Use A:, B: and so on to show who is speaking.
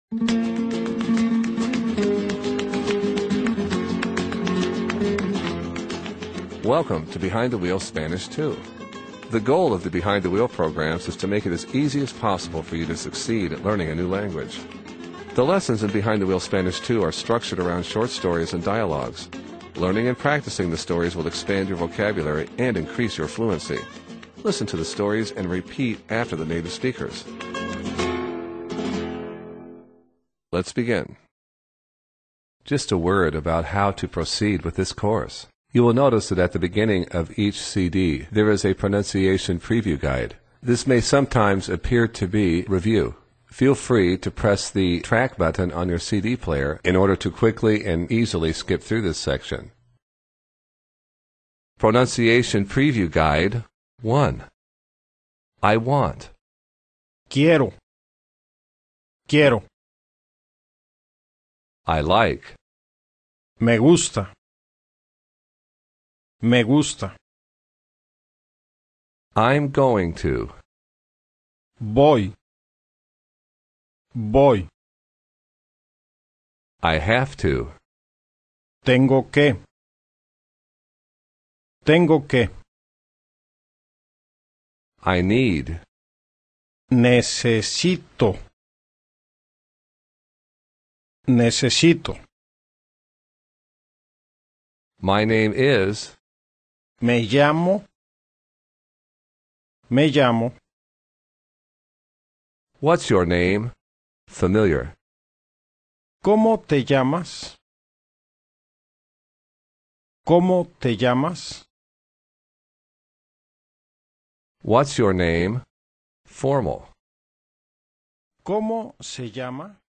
A: Welcome to Behind the Wheel Spanish 2. The goal of the Behind the Wheel programs is to make it as easy as possible for you to succeed at learning a new language. The lessons in Behind the Wheel Spanish 2 are structured around short stories and dialogues. Learning and practicing the stories will expand your vocabulary and increase your fluency. Listen to the stories and repeat after the native speakers. Let's begin. Just a word about how to proceed with this course. You will notice that at the beginning of each CD, there is a pronunciation preview guide. This may sometimes appear to be review. Feel free to press the track button on your CD player in order to quickly and easily skip through this section. Pronunciation preview guide 1. I want.
B: Quiero. Quiero.
A: I like.
B: Me gusta. Me gusta.
A: I'm going to.
B: Voy. Voy.
A: I have to.
B: Tengo que. Tengo que.
A: I need.
B: Necesito. Necesito.
A: My name is.
B: Me llamo. Me llamo.
A: What's your name? Familiar.
B: ¿Cómo te llamas? ¿Cómo te llamas?
A: What's your name? Formal.
B: ¿Cómo se llama?